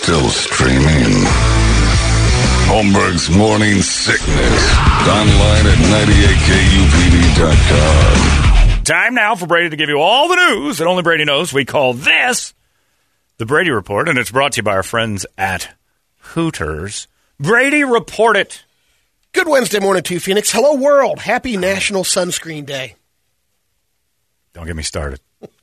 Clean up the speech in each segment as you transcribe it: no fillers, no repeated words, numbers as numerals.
still streaming. Holmberg's Morning Sickness. Online at 98kupd.com. Time now for Brady to give you all the news that only Brady knows. We call this the Brady Report, and it's brought to you by our friends at Hooters. Brady, report it. Good Wednesday morning to you, Phoenix. Hello, world. Happy National Sunscreen Day. Don't get me started.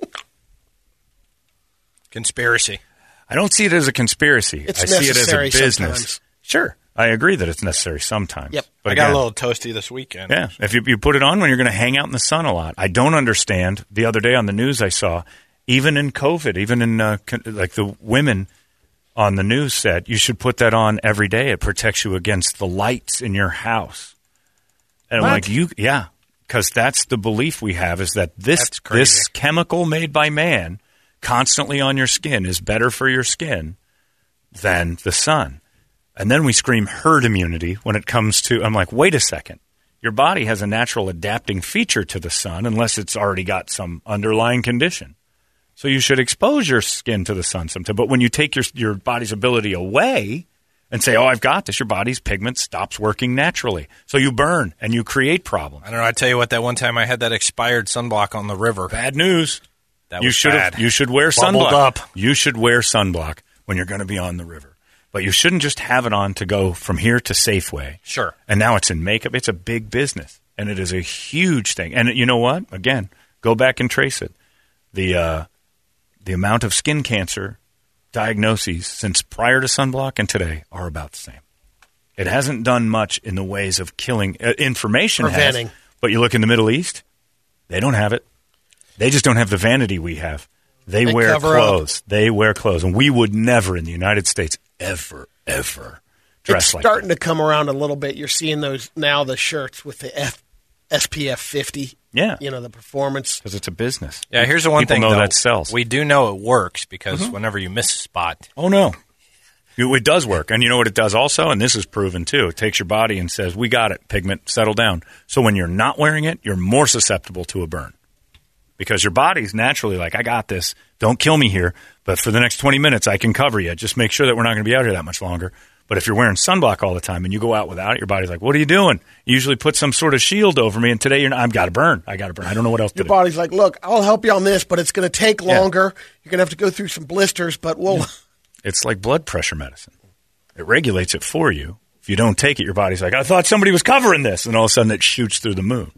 Conspiracy. I don't see it as a conspiracy. It's I see it as a business. Sometimes. Sure. I agree that it's necessary sometimes. Yep. But I got again, a little toasty this weekend. Yeah. If you put it on when you're going to hang out in the sun a lot. I don't understand. The other day on the news I saw, even in COVID, even in like the women on the news said, you should put that on every day. It protects you against the lights in your house. And I'm like, yeah, because that's the belief we have is that this chemical made by man constantly on your skin is better for your skin than the sun. And then we scream herd immunity when it comes to, I'm like, wait a second. Your body has a natural adapting feature to the sun unless it's already got some underlying condition. So you should expose your skin to the sun sometime. But when you take your body's ability away and say, oh, I've got this, your body's pigment stops working naturally. So you burn and you create problems. I don't know. I tell you what, that one time I had that expired sunblock on the river. Bad news. That was bad. You should wear Bubbled sunblock. up. You should wear sunblock when you're going to be on the river. But you shouldn't just have it on to go from here to Safeway. Sure. And now it's in makeup. It's a big business, and it is a huge thing. And you know what? Again, go back and trace it. The amount of skin cancer diagnoses since prior to sunblock and today are about the same. It hasn't done much in the ways of killing. Information Preventing. has, but you look in the Middle East, they don't have it. They just don't have the vanity we have. They wear clothes. Up. They wear clothes. And we would never in the United States ever dress like that. It's starting to come around a little bit. You're seeing those now, the shirts with the SPF 50. Yeah. You know, the performance. Because it's a business. Yeah, here's the one People thing, know though. that sells. We do know it works because whenever you miss a spot. Oh, no. It does work. And you know what it does also? And this is proven, too. It takes your body and says, we got it, pigment, settle down. So when you're not wearing it, you're more susceptible to a burn. Because your body's naturally like, I got this. Don't kill me here. But for the next 20 minutes, I can cover you. Just make sure that we're not going to be out here that much longer. But if you're wearing sunblock all the time and you go out without it, your body's like, what are you doing? You usually put some sort of shield over me, and today you're not. I've got to burn. I don't know what else to Your do. body's like, look, I'll help you on this, but it's going to take longer. You're going to have to go through some blisters, but we'll. It's like blood pressure medicine. It regulates it for you. If you don't take it, your body's like, I thought somebody was covering this. And all of a sudden it shoots through the moon.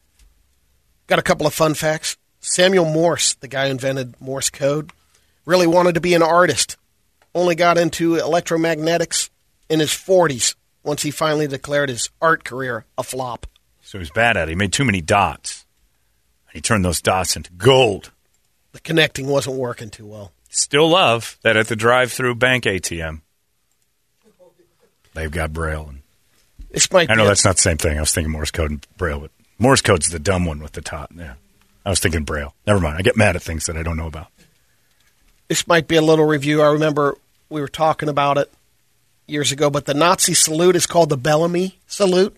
Got a couple of fun facts. Samuel Morse, the guy who invented Morse code, really wanted to be an artist. Only got into electromagnetics in his 40s once he finally declared his art career a flop. So he was bad at it. He made too many dots. He turned those dots into gold. The connecting wasn't working too well. Still love that at the drive-through bank ATM, they've got Braille. And This might I know be that's not the same thing. I was thinking Morse code and Braille, but Morse code's the dumb one with the top. Yeah, I was thinking Braille. Never mind. I get mad at things that I don't know about. This might be a little review. I remember we were talking about it years ago, but the Nazi salute is called the Bellamy salute.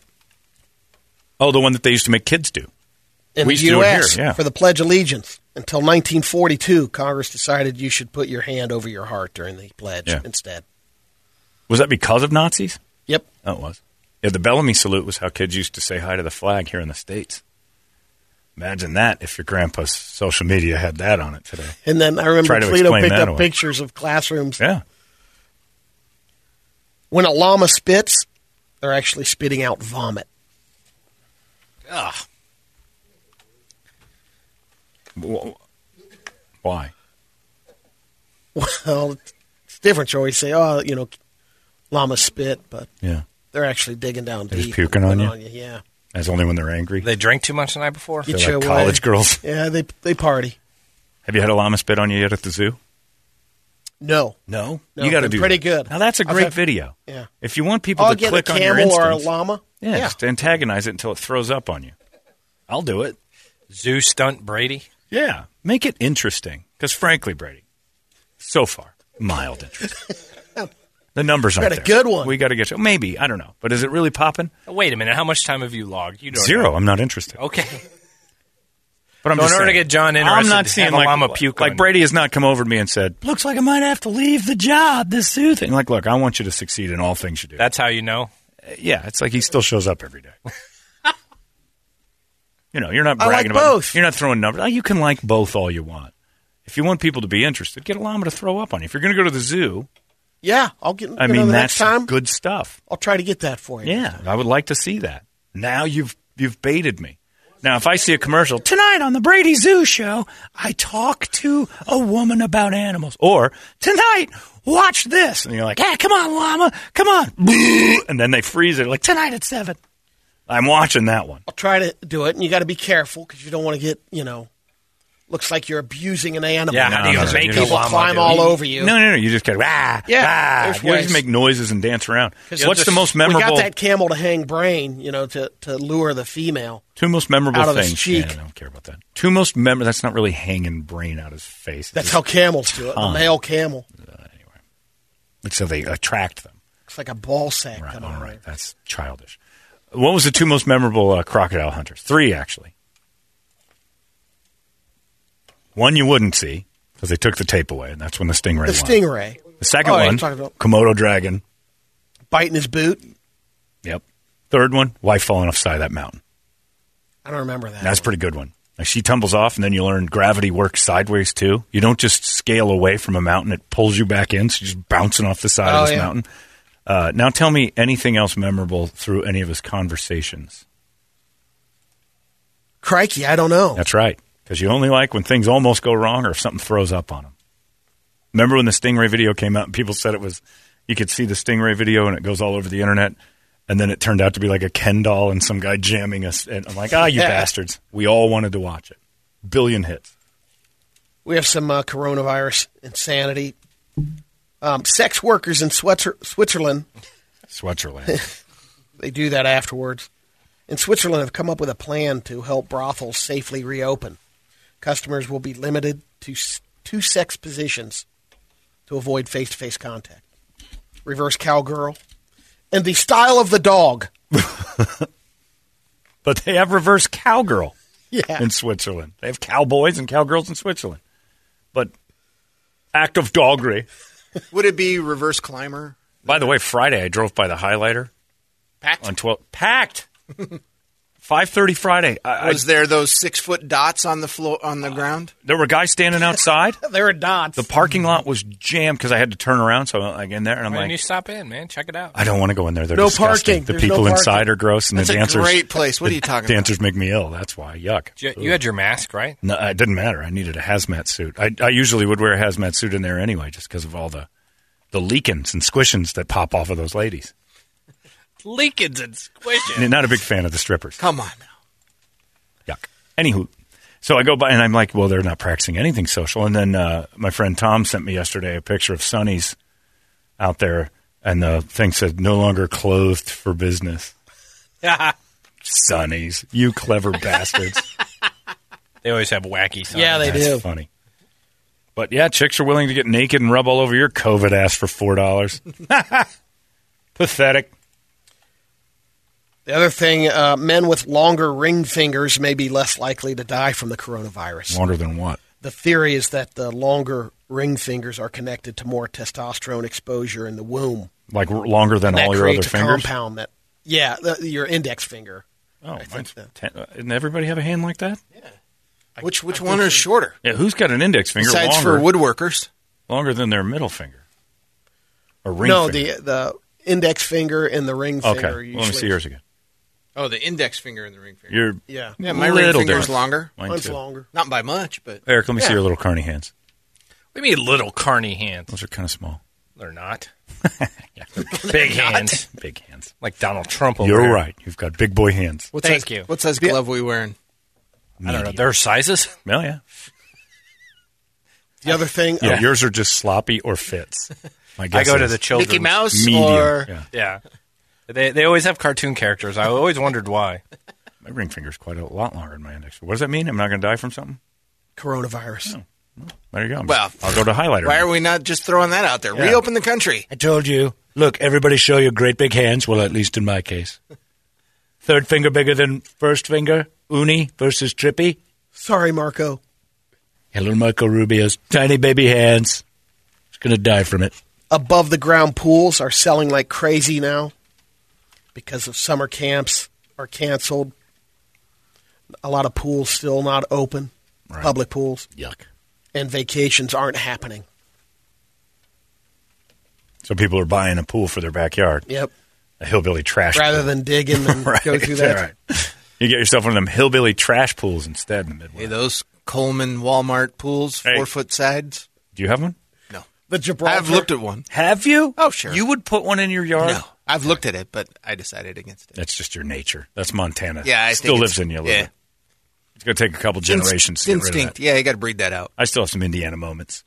Oh, the one that they used to make kids do. In We the used to do it U.S. here, yeah. for the Pledge of Allegiance. Until 1942, Congress decided you should put your hand over your heart during the pledge instead. Was that because of Nazis? Yep. Oh, it was. Yeah, the Bellamy salute was how kids used to say hi to the flag here in the States. Imagine that if your grandpa's social media had that on it today. And then I remember Try to Toledo explain picked that up away. pictures of classrooms. Yeah. When a llama spits, they're actually spitting out vomit. Ugh. Why? Well, it's different. You always say, oh, you know, llamas spit, but Yeah. they're actually digging down They're deep. just puking on you? Yeah. That's only when they're angry. They drank too much the night before? Get They're you like away. college girls. Yeah, they party. Have you had a llama spit on you yet at the zoo? No. No? No, You got to they're do pretty that. good. Now, that's a I've great had- video. Yeah. If you want people I'll to get a click on your camel or a instance, llama. yeah, just antagonize it until it throws up on you. I'll do it. Zoo stunt Brady? Yeah. Make it interesting. Because frankly, Brady, so far, mild interest. The numbers aren't Got a there. good one. We got to get you. Maybe. I don't know. But is it really popping? Wait a minute. How much time have you logged? You don't Zero. know. I'm not interested. Okay. But I'm So just in order to saying, get John interested, I'm not seeing have a llama puke like on. Brady has not come over to me and said, "Looks like I might have to leave the job. This zoo thing." Like, look, I want you to succeed in all things you do. That's how you know. Yeah, it's like he still shows up every day. You're not I like bragging about both. You're not throwing numbers. You can like both all you want. If you want people to be interested, get a llama to throw up on you. If you're going to go to the zoo, Yeah, I'll get. I the mean, next that's time. good stuff. I'll try to get that for you. Yeah, I would like to see that. Now you've baited me. Now, if I see a commercial, tonight on the Brady Zoo Show, I talk to a woman about animals. Or, tonight, watch this. And you're like, hey, come on, llama, come on. And then they freeze it, like, tonight at 7. I'm watching that one. I'll try to do it, and you got to be careful because you don't want to get, looks like you're abusing an animal. Yeah, how do you No, no, make you People just- llama climb do? all over you. No, you just go, Yeah, there's You just ways. make noises and dance around. Because What's the most We memorable? got that camel to hang brain, to lure the female. Two most memorable out of his things. cheek. Yeah, I don't care about that. Two most memorable. That's not really hanging brain out his face. That's how camels do it. The male camel. So they attract them. Looks like a ball sack Right, coming all out. right. That's childish. What was the two most memorable crocodile hunters? 3, actually. One you wouldn't see because they took the tape away, and that's when the stingray The won. stingray The second Oh, you're one, talking about- Komodo dragon. biting his boot. Yep. Third one, wife falling off the side of that mountain. I don't remember that. That's a pretty good one. Like she tumbles off, and then you learn gravity works sideways too. You don't just scale away from a mountain; it pulls you back in. So you're just bouncing off the side of this yeah. mountain. Now, tell me anything else memorable through any of his conversations. Crikey, I don't know. That's right, because you only like when things almost go wrong or if something throws up on him. Remember when the Stingray video came out and people said it was, you could see the Stingray video and it goes all over the internet, and then it turned out to be like a Ken doll and some guy jamming us. And I'm like, you bastards. We all wanted to watch it. Billion hits. We have some coronavirus insanity. Sex workers in Switzerland, Switzerland. they do that afterwards. In Switzerland, have come up with a plan to help brothels safely reopen. Customers will be limited to 2 sex positions to avoid face-to-face contact. Reverse cowgirl. And the style of the dog. But they have reverse cowgirl Yeah. in Switzerland. They have cowboys and cowgirls in Switzerland. But act of doggery. Would it be reverse climber? By the way, Friday I drove by the Highlighter Packed? on 12. Packed. 5:30 Friday. Was there those 6-foot dots on the floor on the ground? There were guys standing outside. There are dots. The parking lot was jammed because I had to turn around. So I went in there and I'm Why didn't you like, stop in, man? Check it out. I don't want to go in there. They're No disgusting. parking. The There's people no inside parking. are gross, and That's the a dancers. great place. What are you talking about? Dancers make me ill. That's why. Yuck. You had your mask, right? No, it didn't matter. I needed a hazmat suit. I usually would wear a hazmat suit in there anyway, just because of all the leakins and squishins that pop off of those ladies. Leakins and squishing. And not a big fan of the strippers. Come on now. Yuck. Anywho, so I go by and I'm like, well, they're not practicing anything social. And then my friend Tom sent me yesterday a picture of Sonny's out there, and the thing said, no longer clothed for business. Sonny's, you clever bastards. They always have wacky signs. Yeah, they That's do. funny. But yeah, chicks are willing to get naked and rub all over your COVID ass for $4. Pathetic. The other thing, men with longer ring fingers may be less likely to die from the coronavirus. Longer than what? The theory is that the longer ring fingers are connected to more testosterone exposure in the womb. Like longer than That all your other creates a fingers? compound that, your index finger. Oh, I think mine's that- doesn't everybody have a hand like that? Which one is shorter? Yeah, who's got an index finger Besides longer, for woodworkers. longer than their middle finger? Or ring No, finger? the index finger and the ring Okay, finger. well, let me usually- see yours again. Oh, the index finger and the ring finger. You're Yeah, Yeah, my ring little finger's different. longer. Mine mine's too. longer. Not by much, but Eric, let me see Yeah. your little carny hands. What do you mean little carny hands? Those are kind of small. They're not. Big hands. Big hands. Like Donald Trump over You're here. right. You've got big boy hands. what Thank size, you. What size glove we wearing? I don't know. There are sizes? Well, yeah. The other thing, Yeah, yours are just sloppy or fits. My guess I go to is the children's. Mickey Mouse medium. or Yeah. Yeah. They always have cartoon characters. I always wondered why. My ring finger's quite a lot longer than my index. What does that mean? I'm not going to die from something? coronavirus. There you go. Well, I'll go to highlighter. why are we not just throwing that out there? Yeah. Reopen the country. I told you. Look, everybody show your great big hands. Well, at least in my case. Third finger bigger than first finger. Uni versus Trippy. Sorry, Marco. Yeah, little Marco Rubio's tiny baby hands. He's going to die from it. Above the ground pools are selling like crazy now because of summer camps are canceled. A lot of pools still not open, Right. public pools, Yuck. and vacations aren't happening. So people are buying a pool for their backyard. Yep. A hillbilly trash Rather pool. than digging and Right, go through that. right. You get yourself one of them hillbilly trash pools instead in the Midwest. Hey, those Coleman Walmart pools, Hey. 4-foot sides. Do you have one? No. The Gibraltar. I've looked at one. Have you? Oh, sure. You would put one in your yard? No. I've looked at it, but I decided against it. That's just your nature. That's Montana. Yeah, I still think lives it's- in you a little yeah. bit. It's going to take a couple generations to get rid of Instinct. that. Yeah, you got to breed that out. I still have some Indiana moments.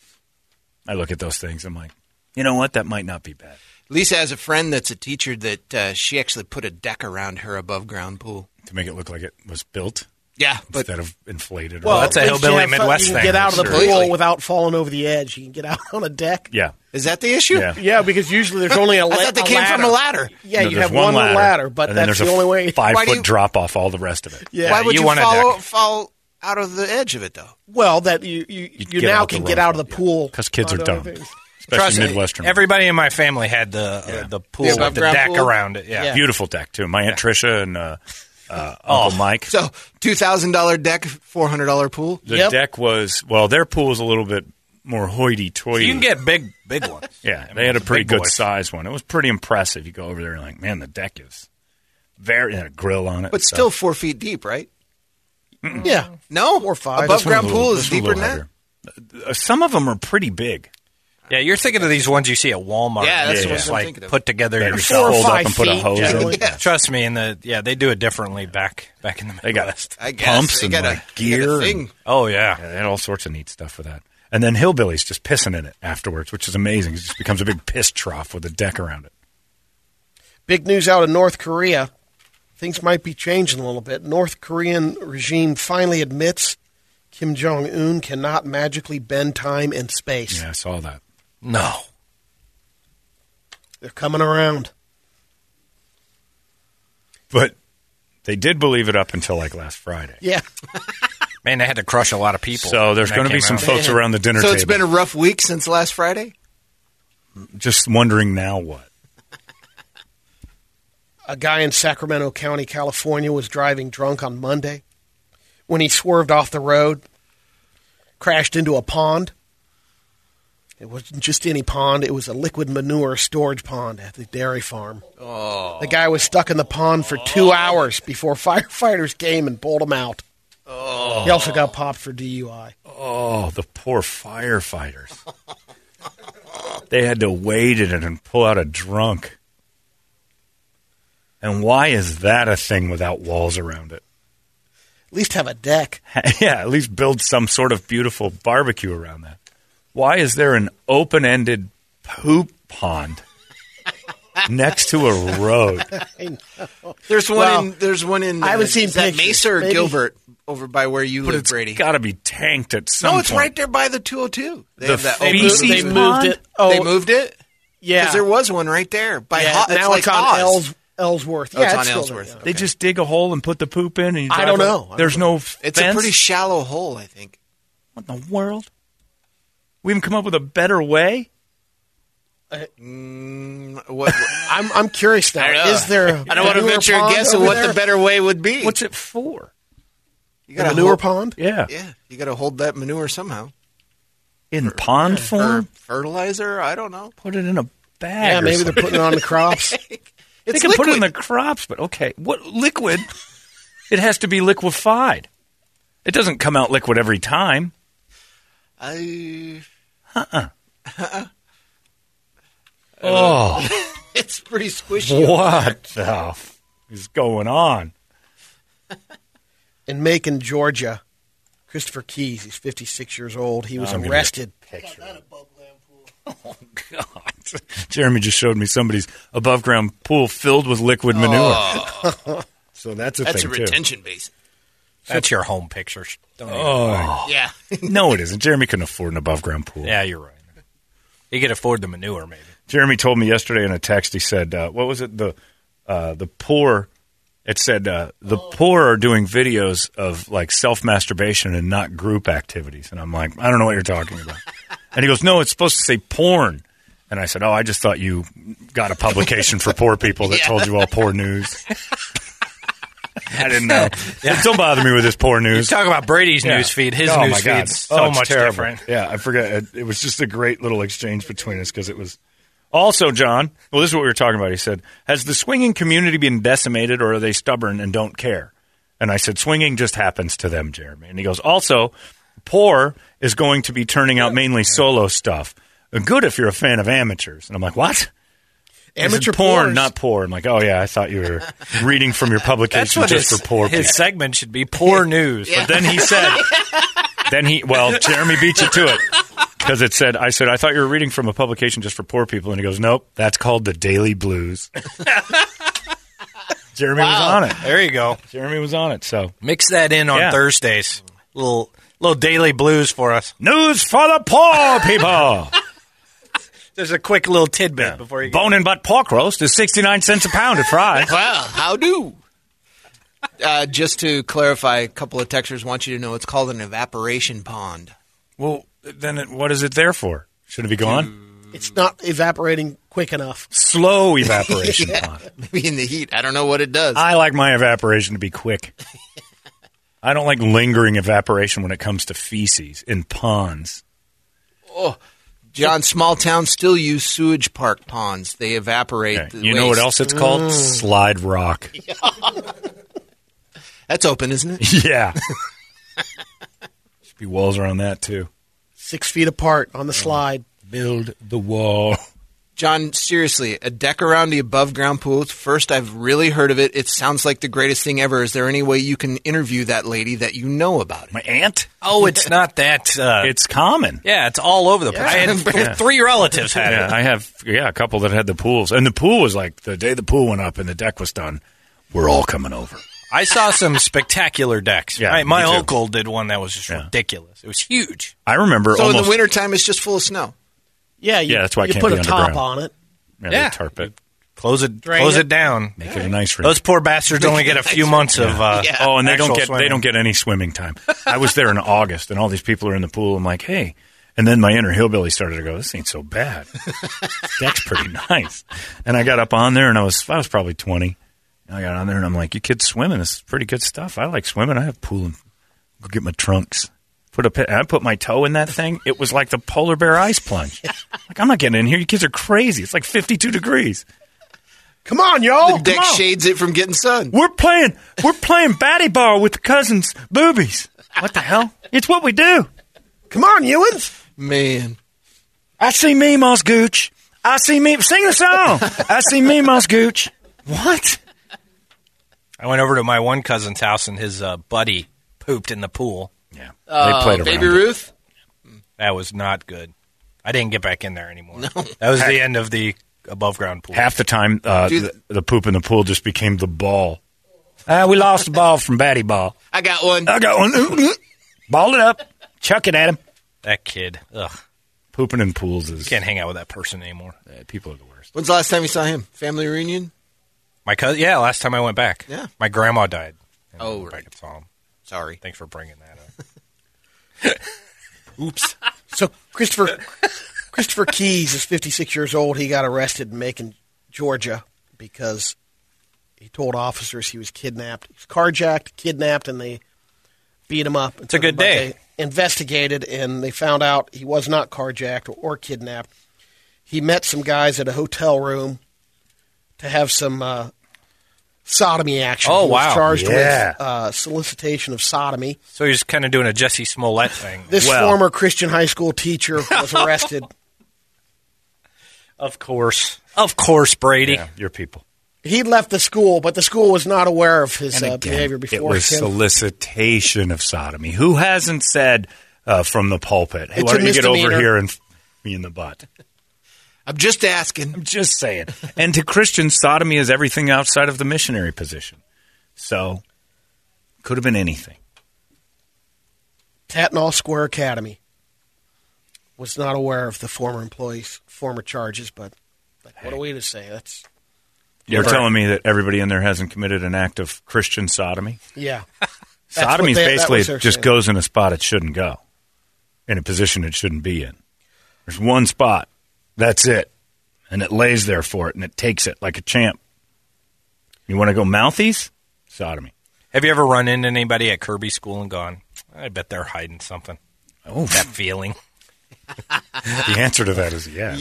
I look at those things. I'm like, you know what? That might not be bad. Lisa has a friend that's a teacher that she actually put a deck around her above ground pool. To make it look like it was built Yeah, but instead of inflated. Well, that's a at least hillbilly you have fun. Midwest You can thing. get out of the Sure. pool Completely. without falling over the edge. You can get out on a deck. yeah. is that the issue? Yeah. Yeah, because usually there's only a I thought they came from a ladder. Yeah, No, you there's have one ladder, but and then that's there's the only way. a Why do 5-foot you- drop off all the rest of it. Yeah. Why would you you want a deck. fall out of the edge of it, though? Well, that you get now out the can get wrong out of the way, yeah. pool 'Cause kids are onto dumb. other things. Especially Trust me, Midwestern. everybody in my family had the pool The with the above-ground deck pool? around it. Yeah. Yeah. Beautiful deck, too. My Aunt Tricia and Uncle Mike. So $2,000 deck, $400 pool. The Yep. deck was, well, their pool was a little bit more hoity-toity. You can get big ones. Yeah, I mean, they had a the pretty big good boys. size one. It was pretty impressive. You go over there and like, man, the deck is very, had a grill on it. But and still stuff. 4 feet deep, right? Yeah, No, 4 or 5. above This one ground was a pool little- is this was a deeper than little that. heavier. Some of them are pretty big. Yeah, you're thinking of these ones you see at Walmart. Yeah, that's the Just ones I'm like thinking of. put together They yourself. just 4 or fold up 5 and put a feet, hose generally. in. Yeah. Trust me, they do it differently back in the They got Midwest. I guess pumps they and got like a gear. thing. And, Oh yeah. yeah, they had all sorts of neat stuff for that. And then hillbillies just pissing in it afterwards, which is amazing. It just becomes a big piss trough with a deck around it. Big news out of North Korea. Things might be changing a little bit. North Korean regime finally admits Kim Jong-un cannot magically bend time and space. Yeah, I saw that. No. They're coming around. But they did believe it up until like last Friday. Yeah. Man, they had to crush a lot of people. So there's when going that to be came some out. folks around the dinner So table it's been a rough week since last Friday? just wondering now what. A guy in Sacramento County, California, was driving drunk on Monday when he swerved off the road, crashed into a pond. It wasn't just any pond. It was a liquid manure storage pond at the dairy farm. Oh. The guy was stuck in the pond for 2 hours before firefighters came and pulled him out. Oh. He also got popped for DUI. Oh, the poor firefighters. They had to wade in it and pull out a drunk. And why is that a thing without walls around it? At least have a deck. Yeah, at least build some sort of beautiful barbecue around that. Why is there an open-ended poop pond next to a road? There's one Well, in. There's one in. I haven't seen is that pictures. Mesa or Maybe. Gilbert over by where you But live, it's Brady. got to be tanked at some No, point. it's right there by the 202. They The have that feces open- They pond? moved it. Oh, They moved it yeah. because there was one right there by. Yeah, Ho- now like it's on Oz. Ellsworth. Oh, Yeah, it's on still Ellsworth. there, yeah. They just dig a hole and put the poop in? And you I drive don't it? know. I don't There's know. no It's fence? a pretty shallow hole, I think. What in the world? We haven't come up with a better way? What, I'm curious now. I don't know. Is there? I don't want to manure venture a pond guess of over what there? the better way would be. What's it for? you A gotta manure hold- pond? Yeah. Yeah, you got to hold that manure somehow. In pond Or form? fertilizer? I don't know. Put it in a bag. Yeah, or maybe they're something. putting it on the crops. They can put it in the crops, but okay. What liquid? It has to be liquefied. It doesn't come out liquid every time. Oh, It's pretty squishy. what the f- is going on? In Macon, Georgia, Christopher Keys, he's 56 years old. He was I'm gonna get arrested. Oh, God. Jeremy just showed me somebody's above ground pool filled with liquid manure. So that's a That's a thing, too. retention basin. That's your home pictures. Don't even- Oh, Yeah. no, it isn't. Jeremy couldn't afford an above ground pool. Yeah, you're right. You could afford the manure, maybe. Jeremy told me yesterday in a text. He said, "What was it? The poor It said the poor are doing videos of like self-masturbation and not group activities. And I'm like, I don't know what you're talking about. And he goes, no, it's supposed to say porn. And I said, oh, I just thought you got a publication for poor people that told you all poor news. I didn't know. Don't bother me with this poor news. Talk about Brady's news feed. His news feed's so it's much terrible. different. Yeah, I forget. It was just a great little exchange between us because it was. Also, John, well, this is what we were talking about. He said, has the swinging community been decimated or are they stubborn and don't care? And I said, swinging just happens to them, Jeremy. And he goes, also, Poor is going to be turning out mainly solo stuff. Good if you're a fan of amateurs. And I'm like, what? Amateur porn, not poor. I'm like, oh, yeah, I thought you were reading from your publication just for poor people. His segment should be poor news. But then he said, Jeremy beat you to it. Because it said, I thought you were reading from a publication just for poor people. And he goes, nope, that's called the Daily Blues. Jeremy was on it. There you go. Jeremy was on it. So mix that in on Thursdays. Little Daily Blues for us. News for the poor people. There's a quick little tidbit before you go. Bone and butt pork roast is 69 cents a pound at Fry's. Well, how do? Just to clarify, a couple of texters want you to know it's called an evaporation pond. Well, then what is it there for? Should it be gone? It's not evaporating quick enough. Slow evaporation pond. Maybe in the heat. I don't know what it does. I like my evaporation to be quick. I don't like lingering evaporation when it comes to feces in ponds. Oh, John, small towns still use sewage park ponds. They evaporate the You waste. know what else it's called? Slide rock. That's open, isn't it? Yeah. Should be walls around that, too. 6 feet apart on the slide. Build the wall. John, seriously, a deck around the above-ground pool. First, I've really heard of it. It sounds like the greatest thing ever. Is there any way you can interview that lady that you know about it? My aunt? Oh, it's not that. It's common. Yeah, it's all over the place. I had 3 relatives had it. I have a couple that had the pools. And the pool was like, the day the pool went up and the deck was done, we're all coming over. I saw some spectacular decks. Yeah, my me too. uncle did one that was just ridiculous. It was huge. I remember So almost... in the wintertime, it's just full of snow. Yeah, that's why it you can't put be a top underground. on it. Yeah, they tarp it. Close it down. Make it a nice room. Those poor bastards only get a few months of Oh, and they don't actual get any swimming time. I was there in August, and all these people are in the pool. I'm like, hey. And then my inner hillbilly started to go, this ain't so bad. This deck's pretty nice. And I got up on there, and I was probably 20. And I got on there, and I'm like, you kids swimming. This is pretty good stuff. I like swimming. I have pool and go get my trunks. I put my toe in that thing. It was like the polar bear ice plunge. Like, I'm not getting in here. You kids are crazy. It's like 52 degrees. Come on, y'all. The deck shades it from getting sun. We're playing batty ball with the cousins' boobies. What the hell? It's what we do. Come on, Ewans. Man. I see me, Moss Gooch. I see me. Sing the song. I see me, Moss Gooch. What? I went over to my one cousin's house, and his buddy pooped in the pool. Yeah. They played around Baby it. Ruth? That was not good. I didn't get back in there anymore. No. That was the end of the above-ground pool. Half the time, the poop in the pool just became the ball. We lost the ball from batty ball. I got one. Balled it up. Chuck it at him. That kid. Ugh. Pooping in pools is... Can't hang out with that person anymore. People are the worst. When's the last time you saw him? Family reunion? My cousin. Yeah, last time I went back. Yeah. My grandma died. And Oh, I went right. back and saw him. Sorry. Thanks for bringing that up. Oops. So Christopher Keys is 56 years old. He got arrested in Macon, Georgia, because he told officers he was kidnapped. He was carjacked, kidnapped, and they beat him up. It's a good day. They investigated, and they found out he was not carjacked or kidnapped. He met some guys at a hotel room to have some sodomy action. Oh, He was wow. charged Yeah. with solicitation of sodomy. So he's kind of doing a Jesse Smollett thing. This former Christian high school teacher was arrested. Of course. Of course, Brady. Yeah, your people. He left the school, but the school was not aware of his And again, behavior before. it was solicitation of sodomy. Who hasn't said from the pulpit, hey, It's why a don't you get over misdemeanor. here and me in the butt? I'm just asking. I'm just saying. And to Christians, sodomy is everything outside of the missionary position. So, could have been anything. Tatnall Square Academy was not aware of the former employee's former charges, but what are we to say? You're telling me that everybody in there hasn't committed an act of Christian sodomy? Yeah. Sodomy is basically it just saying. goes in a spot it shouldn't go, in a position it shouldn't be in. There's one spot. That's it. And it lays there for it, and it takes it like a champ. You want to go mouthies? Sodomy. Have you ever run into anybody at Kirby School and gone, I bet they're hiding something? Oh, That feeling. the answer to that is yes.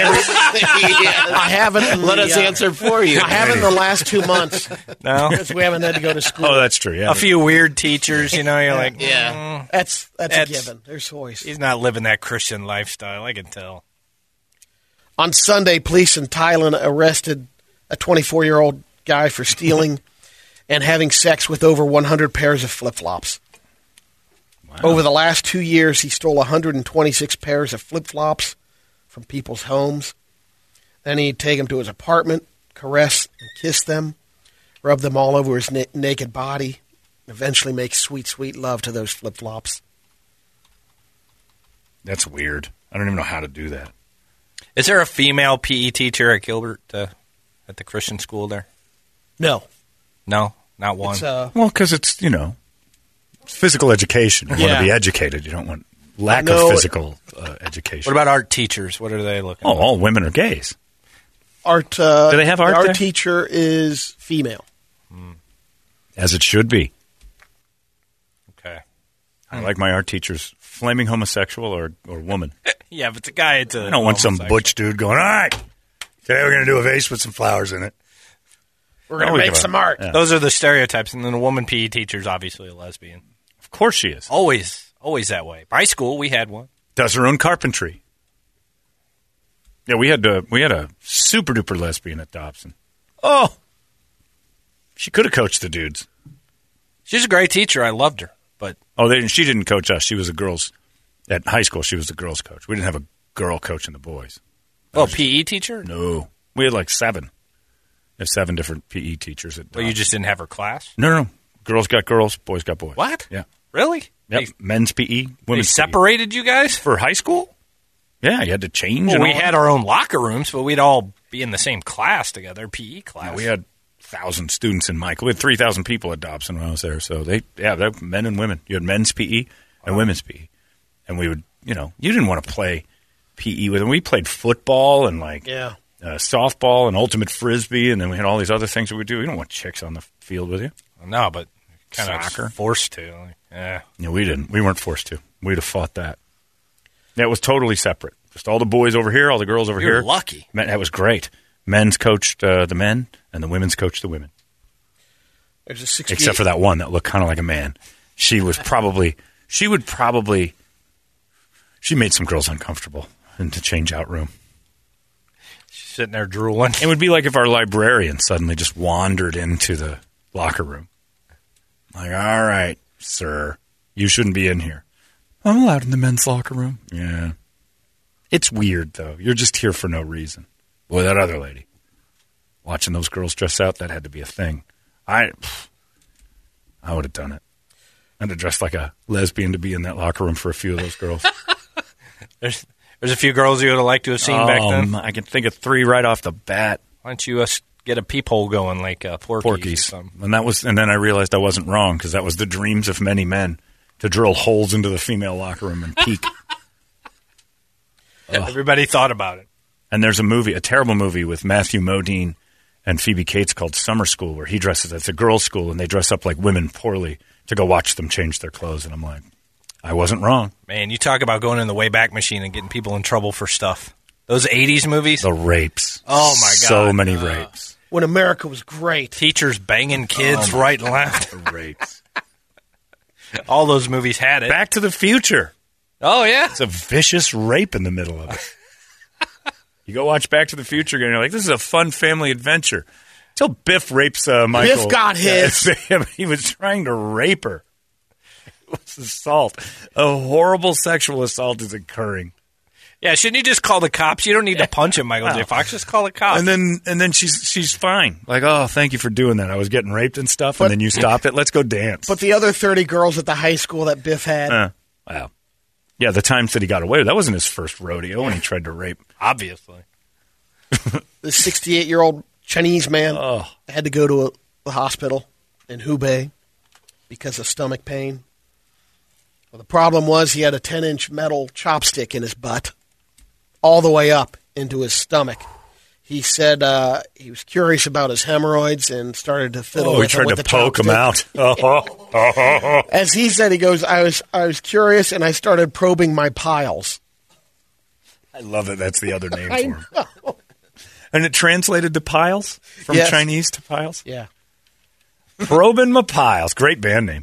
I haven't. Let us answer for you. I haven't in the last 2 months No? because we haven't had to go to school. Oh, that's true. Yeah. A few weird teachers, you're like, Yeah. That's a That's- given. There's always. he's not living that Christian lifestyle. I can tell. On Sunday, police in Thailand arrested a 24-year-old guy for stealing and having sex with over 100 pairs of flip-flops. Wow. Over the last 2 years, he stole 126 pairs of flip-flops from people's homes. Then he'd take them to his apartment, caress and kiss them, rub them all over his naked body, eventually make sweet, sweet love to those flip-flops. That's weird. I don't even know how to do that. Is there a female PE teacher at Gilbert, at the Christian school there? No. No, not one. It's, Well, because it's, it's physical education. You want Yeah. to be educated. You don't want lack No. of physical education. What about art teachers? What are they looking Oh, at? all women are gays. art. Do they have art Our there? teacher is female. As it should be. Okay. I like my art teachers flaming homosexual or woman. Yeah, but the guy, it's a I don't want some homosexual. butch dude going, all right, today we're going to do a vase with some flowers in it. We're going Oh, to we make can- some art. yeah. Those are the stereotypes, and then a woman PE teacher is obviously a lesbian. Of course she is. Always that way. My school, we had one. Does her own carpentry. Yeah, we had a super duper lesbian at Dobson. Oh, she could have coached the dudes. She's a great teacher. I loved her, but Oh, she didn't coach us. She was a girls at high school. She was the girls coach. We didn't have a girl coaching the boys. PE teacher? No, we had like 7. We have 7 different PE teachers at. Well, you just didn't have her class. No. Girls got girls. Boys got boys. What? Yeah. Really? Yep. Men's PE. They Women's PE. separated you guys? For high school? Yeah, you had to change. Well, and we all had that. our own locker rooms, but we'd all be in the same class together, PE class. Yeah, we had 1,000 students in Michael. We had 3,000 people at Dobson when I was there. So they were men and women. You had men's PE and women's PE, and we would, you didn't want to play PE with them. We played football and softball and ultimate frisbee, and then we had all these other things that we do. You don't want chicks on the field with you. No, but kind of Soccer. forced to. Yeah. No, we didn't. We weren't forced to. We'd have fought that. That was totally separate. Just all the boys over here, all the girls over You're here. lucky. That was great. Men's coached the men, and the women's coached the women. There's a 68. Except for that one that looked kind of like a man. She made some girls uncomfortable in the change-out room. She's sitting there drooling. It would be like if our librarian suddenly just wandered into the locker room. Like, all right, sir, you shouldn't be in here. I'm allowed in the men's locker room. Yeah. It's weird, though. You're just here for no reason. Boy, that other lady. Watching those girls dress out, that had to be a thing. I would have done it. I'd have dressed like a lesbian to be in that locker room for a few of those girls. There's a few girls you would have liked to have seen back then. I can think of 3 right off the bat. Why don't you get a peephole going like Porky's? Or Porky's. something? And then I realized I wasn't wrong because that was the dreams of many men, to drill holes into the female locker room and peek. Everybody thought about it. And there's a terrible movie with Matthew Modine and Phoebe Cates called Summer School, where he dresses, it's a girls' school, and they dress up like women poorly to go watch them change their clothes. And I'm like, I wasn't wrong. Man, you talk about going in the Wayback Machine and getting people in trouble for stuff. Those 80s movies, The rapes. Oh, my God. So many rapes. When America was great. teachers banging kids right and left. The rapes. All those movies had it. Back to the Future. Oh, yeah. It's a vicious rape in the middle of it. You go watch Back to the Future and you're like, this is a fun family adventure. Till Biff rapes Michael. Biff got his. He was trying to rape her. It was assault. A horrible sexual assault is occurring. Yeah, shouldn't you just call the cops? You don't need to punch him, Michael J. Fox. Just call the cops. And then she's fine. Like, oh, thank you for doing that. I was getting raped and stuff, and then you stopped it. Let's go dance. But the other 30 girls at the high school that Biff had. Wow. Yeah, the times that he got away with, that wasn't his first rodeo when he tried to rape. Obviously. The 68-year-old Chinese man Oh. had to go to the hospital in Hubei because of stomach pain. Well, the problem was he had a 10-inch metal chopstick in his butt all the way up into his stomach. He said he was curious about his hemorrhoids and started to fiddle he with tried with to the poke him chopstick. out. As he said, he goes, I was curious and I started probing my piles. I love that that's the other name I for him. know. And it translated to piles? From Yes. Chinese to piles? Yeah. Probing my piles. Great band name.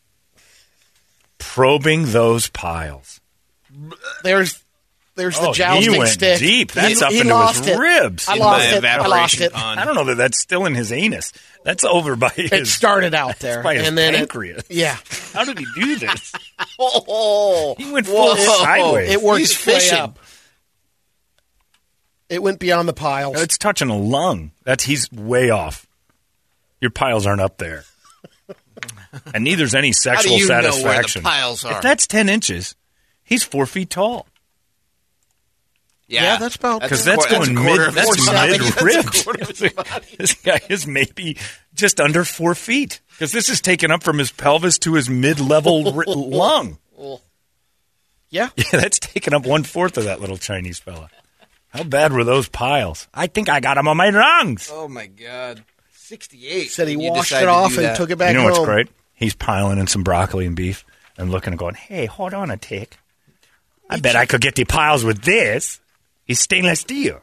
Probing those piles. There's the jousting he went stick. deep. That's up he into lost his it. ribs. I In lost the it. I lost evaporation it. pond. I don't know that that's still in his anus. That's over by his... It started out there. by his and then pancreas. Yeah. How did he do this? Oh, He went full sideways. it worked He's its way fishing. up. It went beyond the piles. It's touching a lung. He's way off. Your piles aren't up there. And neither's any How do sexual you know where the satisfaction. piles are? If that's 10 inches, he's 4 feet tall. Yeah, that's about- Because a that's quar- going a quarter mid. of That's his body. mid That's a ribs. quarter of his body. This guy is maybe just under 4 feet because this is taken up from his pelvis to his mid-level lung. Yeah. Yeah, that's taken up 1/4 of that little Chinese fella. How bad were those piles? I think I got them on my lungs. Oh my God, 68. Said he when you washed decide it to off do and that. took it back You know home. what's great? He's piling in some broccoli and beef and looking and going, "Hey, hold on a tick. I bet I could get the piles with this. He's stainless steel."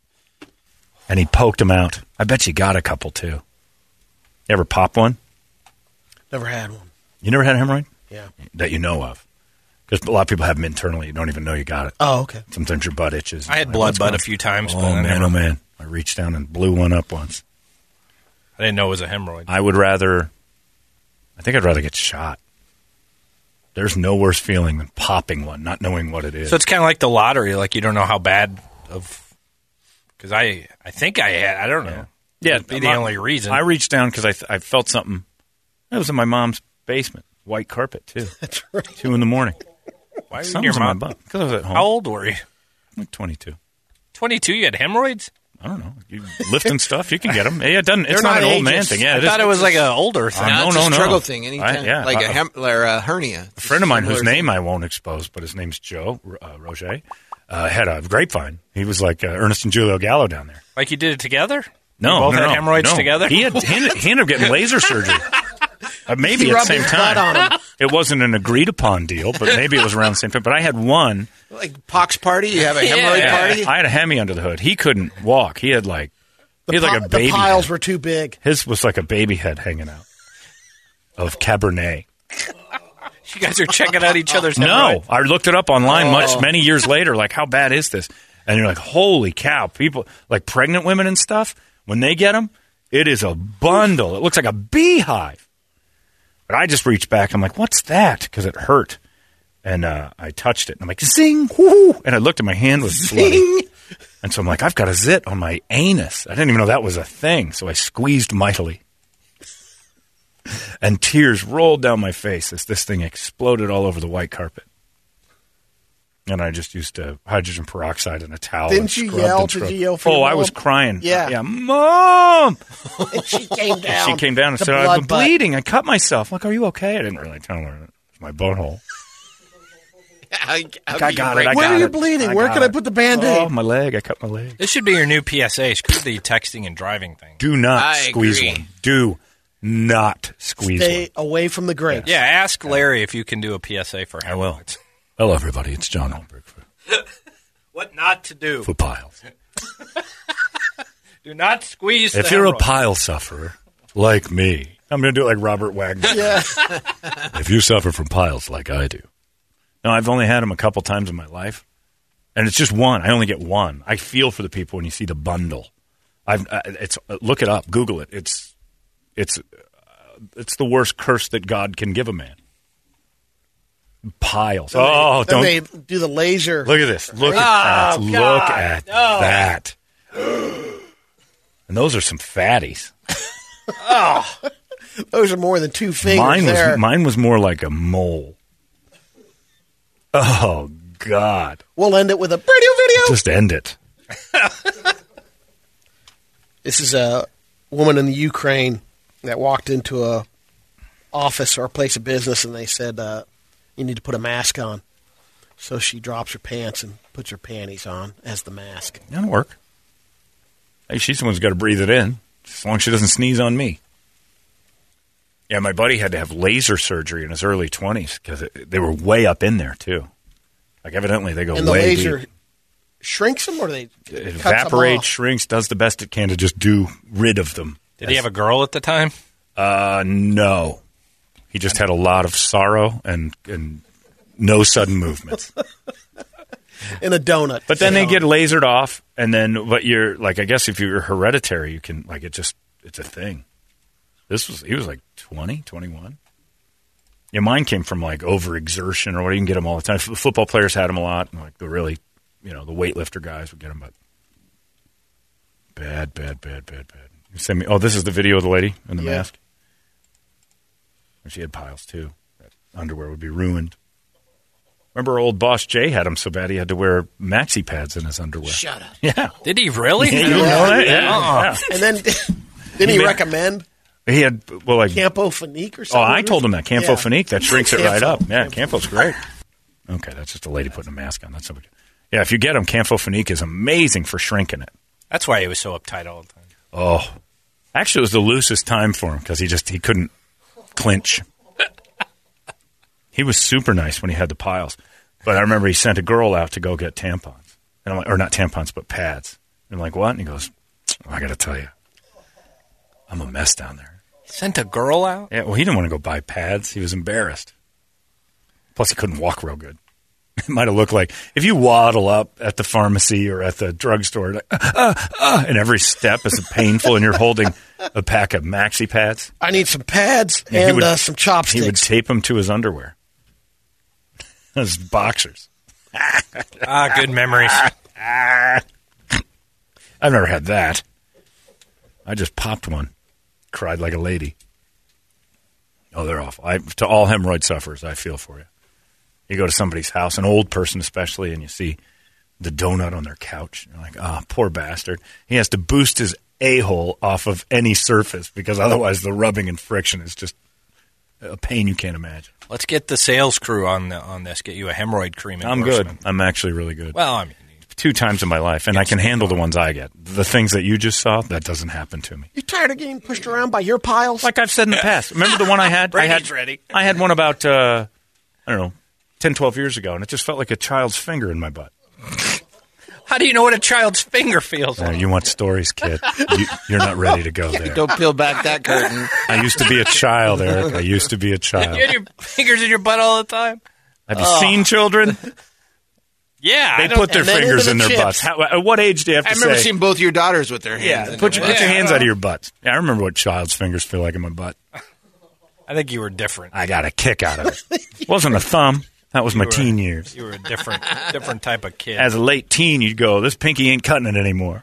And he poked him out. I bet you got a couple too. You ever pop one? Never had one. You never had a hemorrhoid Yeah. that you know of? Because a lot of people have them internally. You don't even know you got it. Oh, okay. Sometimes your butt itches. I had Like, blood what's butt going a few times, on? but I never- Oh man! I reached down and blew one up once. I didn't know it was a hemorrhoid. I think I'd rather get shot. There's no worse feeling than popping one, not knowing what it is. So it's kind of like the lottery. Like you don't know how bad of. Because I think I had. I don't know. yeah, That'd be the only reason. I reached down because I felt something. It was in my mom's basement, white carpet too. That's right. 2 a.m. Why were you in Something's your in my mom? butt because I was at home. How old were you? Like 22. 22. You had hemorrhoids. I don't know. You lifting stuff, you can get them. Yeah, it doesn't. It's They're not not an old man ageist. thing. Yeah, I thought it was like an older thing. No, it's a struggle thing. Anytime, Yeah, like a hernia. A friend of mine whose name I won't expose, but his name's Joe Roger, had a grapevine. He was like Ernest and Julio Gallo down there. Like you did it together? No, You both no, had no, hemorrhoids no. together? He ended up getting laser surgery. Maybe He at the rubbed same his butt time. on him. It wasn't an agreed upon deal, but maybe it was around the same time. But I had one. Like pox party. You have a hemorrhoid party. I had a Hemi under the hood. He couldn't walk. He had like a The baby. piles head. were too big. His was like a baby head hanging out of Cabernet. You guys are checking out each other's No, hemorrhoids? I looked it up online many years later. Like, how bad is this? And you're like, holy cow! People like pregnant women and stuff when they get them, it is a bundle. It looks like a beehive. But I just reached back. I'm like, what's that? Because it hurt, and I touched it. And I'm like, zing, whoo! And I looked at my hand was bloody. And so I'm like, I've got a zit on my anus. I didn't even know that was a thing. So I squeezed mightily. And tears rolled down my face as this thing exploded all over the white carpet. And I just used hydrogen peroxide in a towel. Didn't and you scrubbed yell? and Did scrubbed. you yell for your Oh, I mom? was crying. Yeah. Yeah, Mom! And she came down. She came down and The said, I've blood been butt. bleeding. I cut myself. I'm like, are you okay? I didn't really tell her. It was my butthole. I got it. I Where got are you it. bleeding? Where got can I it. put the Band-Aid? Oh, my leg. I cut my leg. This should be your new PSA. Screw the texting and driving thing. Do not I squeeze agree. one. Do not squeeze Stay one. away from the grapes. Yeah, ask Larry if you can do a PSA for I will. hemorrhoids. Hello, everybody. It's John Holmberg What not to do. for piles. Do not squeeze If the you're a hemorrhoid. pile sufferer like me, I'm going to do it like Robert Wagner. Yeah. If you suffer from piles like I do. No, I've only had them a couple times in my life. And it's just one. I only get one. I feel for the people when you see the bundle. Look it up. Google it. It's the worst curse that God can give a man. Piles. Oh, Then don't they do the laser. look at this. Look at that. Look at that. And those are some fatties. Those are more than 2 fingers there. Mine was more like a mole. Oh God! We'll end it with a radio video. Just end it. This is a woman in the Ukraine that walked into a office or a place of business, and they said, you need to put a mask on. So she drops her pants and puts her panties on as the mask. That'll work. Hey, she's the one who's got to breathe it in, as long as she doesn't sneeze on me. Yeah, my buddy had to have laser surgery in his early 20s because they were way up in there, too. Like, evidently, they go And the way laser deep. shrinks them, or they It cuts them evaporates, off? shrinks, does the best it can to just do rid of them. Did he have a girl at the time? No. He just had a lot of sorrow and no sudden movements. In a donut. But then they get lasered off, and then, but you're, like, I guess if you're hereditary, you can, like, it's a thing. He was like 20, 21. Yeah, mine came from, like, overexertion or what. You can get them all the time. Football players had them a lot, and, like, the really, the weightlifter guys would get them, but bad. You send me, this is the video of the lady in the mask. And she had piles, too. That underwear would be ruined. Remember old boss Jay had him so bad he had to wear maxi pads in his underwear. Shut up. Yeah. Did he really? You know that? Yeah. And then didn't he recommend He had, Campo Finique or Oh, something? I told him that. Campo Finique. That shrinks it right up. Yeah, Campo. Campo's great. Okay, that's just a lady putting a mask on. That's something. Yeah, if you get him, Campo Finique is amazing for shrinking it. That's why he was so uptight all the time. Oh. Actually, it was the loosest time for him because he couldn't clinch. He was super nice when he had the piles. But I remember he sent a girl out to go get tampons. And I'm like, or not tampons, but pads. And I'm like, what? And he goes, I got to tell you, I'm a mess down there. He sent a girl out? Yeah, well, he didn't want to go buy pads. He was embarrassed. Plus, he couldn't walk real good. It might have looked like if you waddle up at the pharmacy or at the drugstore, like, and every step is painful, and you're holding a pack of maxi pads. I need some pads Yeah, and some chopsticks. He would tape them to his underwear. His boxers. Good memories. I've never had that. I just popped one. Cried like a lady. Oh, they're awful. To all hemorrhoid sufferers, I feel for you. You go to somebody's house, an old person especially, and you see the donut on their couch. You're like, poor bastard. He has to boost his a-hole off of any surface because otherwise the rubbing and friction is just a pain you can't imagine. Let's get the sales crew on this. Get you a hemorrhoid cream endorsement. I'm good. I'm actually really good. Well, I mean, 2 times in my life, and I can handle the ones I get. The things that you just saw, that doesn't happen to me. You tired of getting pushed around by your piles? Like I've said in the past. Remember the one I had? Brady's ready. I had one about, 10, 12 years ago, and it just felt like a child's finger in my butt. How do you know what a child's finger feels like? You want stories, kid. You're not ready to go there. Don't peel back that curtain. I used to be a child, Eric. I used to be a child. You had your fingers in your butt all the time? Have you seen children? Yeah. They put their and then fingers into in the their chips. butts. At what age do you have to I remember say? seeing both your daughters with their hands. in Put their your butt. hands out of your butts. Yeah, I remember what child's fingers feel like in my butt. I think you were different. I got a kick out of it. It wasn't a thumb. That was my teen years. You were a different type of kid. As a late teen, you'd go, this pinky ain't cutting it anymore.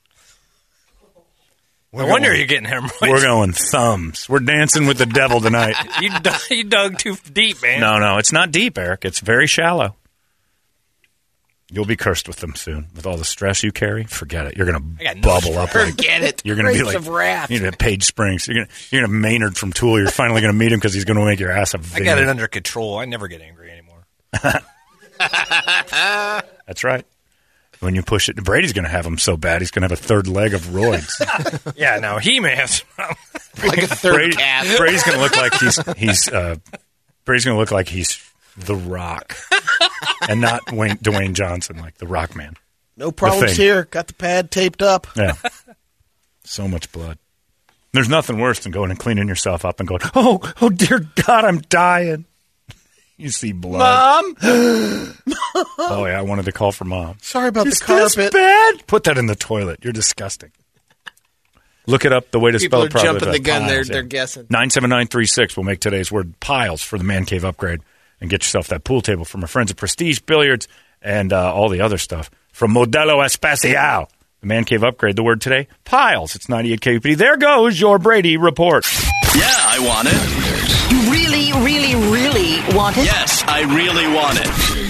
No wonder you're getting hemorrhoids. We're going thumbs. We're dancing with the devil tonight. You dug too deep, man. No, it's not deep, Eric. It's very shallow. You'll be cursed with them soon. With all the stress you carry, forget it. You're going to bubble up. Forget it. You're going to be Grapes like of wrath. You're going to Paige Springs. You're going to Maynard from Tool. You're finally going to meet him because he's going to make your ass a I vineyard. got it under control. I never get angry anymore. That's right. When you push it, Brady's going to have him so bad he's going to have a third leg of roids. Yeah, now he may have some. Like a third cat. Brady's going to look like Brady's going to look like he's The Rock, and not Dwayne Johnson, like the Rock Man. No problems thing. here. Got the pad taped up. Yeah, so much blood. There's nothing worse than going and cleaning yourself up and going, oh dear God, I'm dying. You see blood. Mom? Oh yeah, I wanted to call for Mom. Sorry about Is the carpet. this bad? Put that in the toilet. You're disgusting. Look it up. The way to People spell are it probably. jumping the gun. Piles, They're guessing. 97936 will make today's word piles for the Man Cave upgrade and get yourself that pool table from our friends at Prestige Billiards and all the other stuff from Modelo Espacial. The Man Cave upgrade. The word today, piles. It's 98 KUPD. There goes your Brady report. Yeah, I want it. You really, really, really want it? Yes, I really want it.